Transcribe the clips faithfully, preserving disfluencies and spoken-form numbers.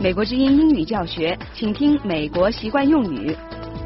美国之音英语教学，请听美国习惯用语。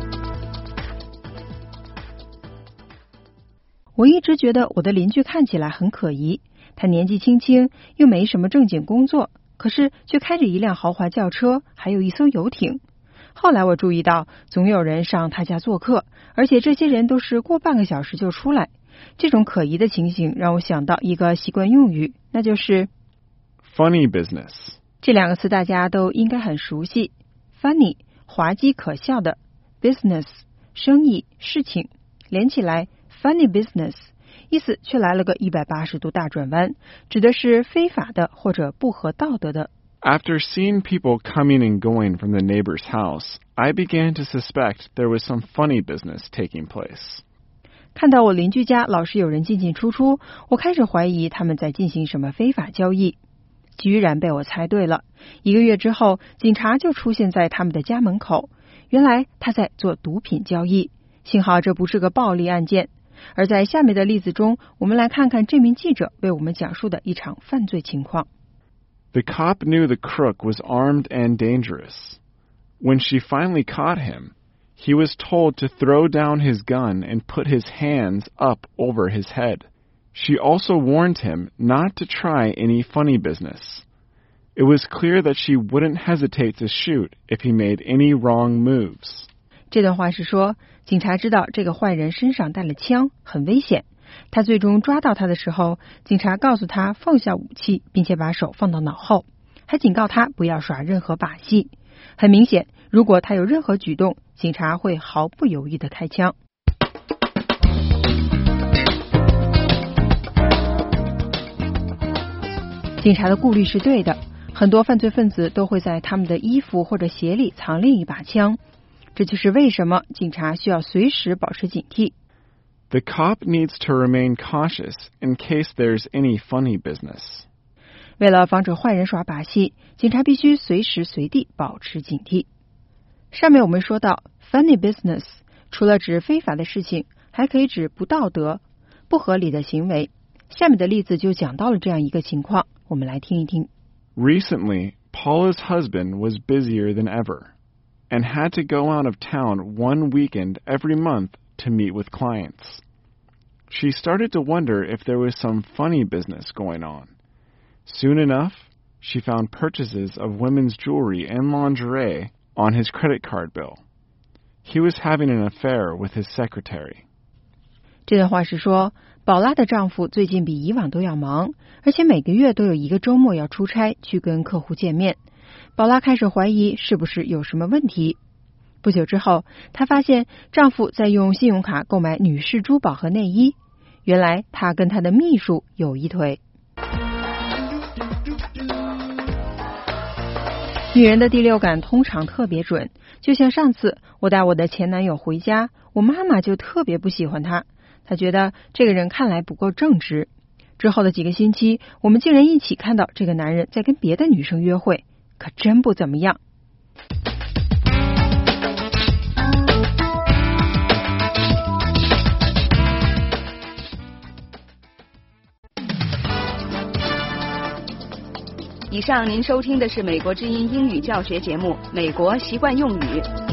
我一直觉得我的邻居看起来很可疑，他年纪轻轻，又没什么正经工作，可是却开着一辆豪华轿车，还有一艘游艇。后来我注意到，总有人上他家做客，而且这些人都是过半个小时就出来。这种可疑的情形让我想到一个习惯用语，那就是 funny business。 这两个词大家都应该很熟悉。 funny 滑稽可笑的， business 生意事情，连起来 funny business， 意思却来了个一百八十度大转弯，指的是非法的或者不合道德的。 After seeing people coming and going from the neighbor's house, I began to suspect there was some funny business taking place. 看到我邻居家老是有人进进出出，我开始怀疑他们在进行什么非法交易。居然被我猜对了，一个月之后，警察就出现在他们的家门口。原来他在做毒品交易，幸好这不是个暴力案件。而在下面的例子中，我们来看看这名记者为我们讲述的一场犯罪情况。 The cop knew the crook was armed and dangerous. When she finally caught him, he was told to throw down his gun and put his hands up over his head.She also warned him not to try any funny business. It was clear that she wouldn't hesitate to shoot if he made any wrong moves. 这段话是说，警察知道这个坏人身上带了枪，很危险。他最终抓到他的时候，警察告诉他放下武器，并且把手放到脑后，还警告他不要耍任何把戏。很明显，如果他有任何举动，警察会毫不犹豫地开枪。警察的顾虑是对的，很多犯罪分子都会在他们的衣服或者鞋里藏另一把枪，这就是为什么警察需要随时保持警惕。 The cop needs to remain cautious in case there's any funny business. 为了防止坏人耍把戏，警察必须随时随地保持警惕。上面我们说到 funny business 除了指非法的事情，还可以指不道德、不合理的行为。下面的例子就讲到了这样一个情况，我们来听一听。 Recently, Paula's husband was busier than ever and had to go out of town one weekend every month to meet with clients. She started to wonder if there was some funny business going on. Soon enough, she found purchases of women's jewelry and lingerie on his credit card bill. He was having an affair with his secretary. 这段话是说，宝拉的丈夫最近比以往都要忙，而且每个月都有一个周末要出差去跟客户见面。宝拉开始怀疑是不是有什么问题。不久之后，她发现丈夫在用信用卡购买女士珠宝和内衣，原来他跟他的秘书有一腿。女人的第六感通常特别准，就像上次我带我的前男友回家，我妈妈就特别不喜欢他，她觉得这个人看来不够正直。之后的几个星期，我们竟然一起看到这个男人在跟别的女生约会，可真不怎么样。 以上您收听的是美国之音英语教学节目《美国习惯用语》。